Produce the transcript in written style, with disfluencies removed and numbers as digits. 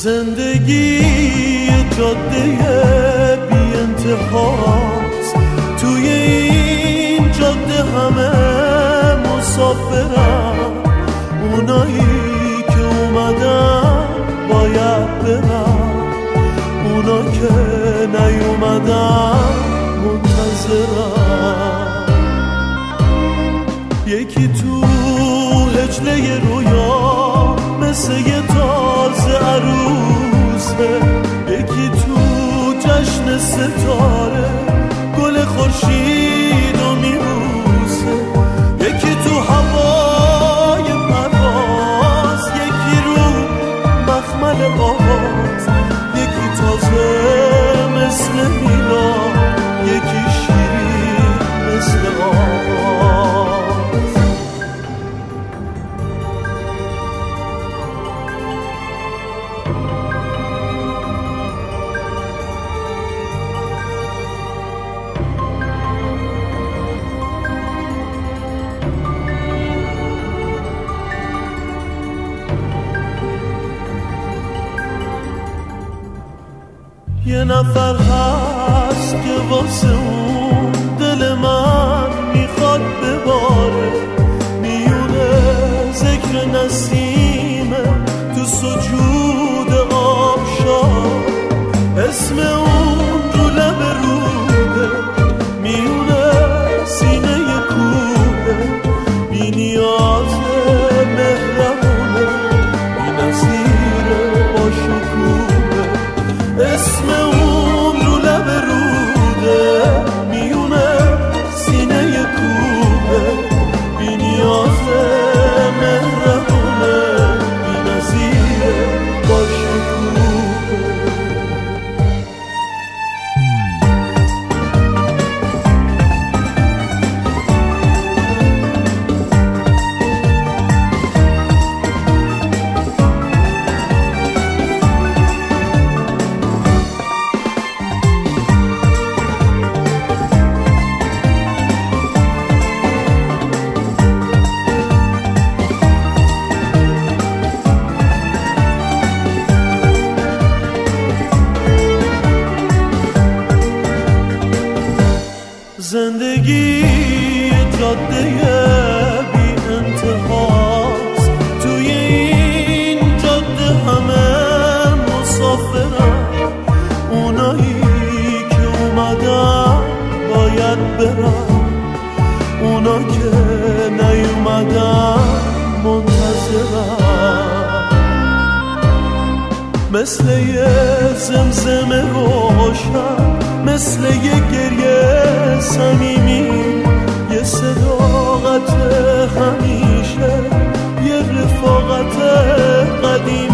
زندگی جاده بی انتهاست، توی این جاده همه مسافرن، اونایی که اومدن باید برن، اونا که نیومدن منتظرن. یکی تو هجله رویا مثل یه تازه عروسه، یکی تو جشن ستاره گل خورشید و میبوسه، یکی تو هوای پرواز، یکی رو مخمل آواز، یکی تازه مثل میلاد، یکی شیرین مثل آواز. یه نفر هست که واسه اون دل من میخواد بباره، میونه ذکر نسیمه تو سجود آبشار، اسم اون رو لب روده، میونه سینه کوه، بی نیاز مهربونه، بی نظیر با شکوه، اسم اون رو لب روده، میونه سینه کوه، بی نیاز مهربونه، بی نظیر با شکوه. زندگی جاده بی انتهاست، توی این جاده همه مسافرن، اونایی که اومدن باید برن، اونا که نیومدن منتظرن. مثل یه زمزمه روشن، مثل یه گریه صمیمی، یه صداقت همیشه، یه رفاقت قدیمی.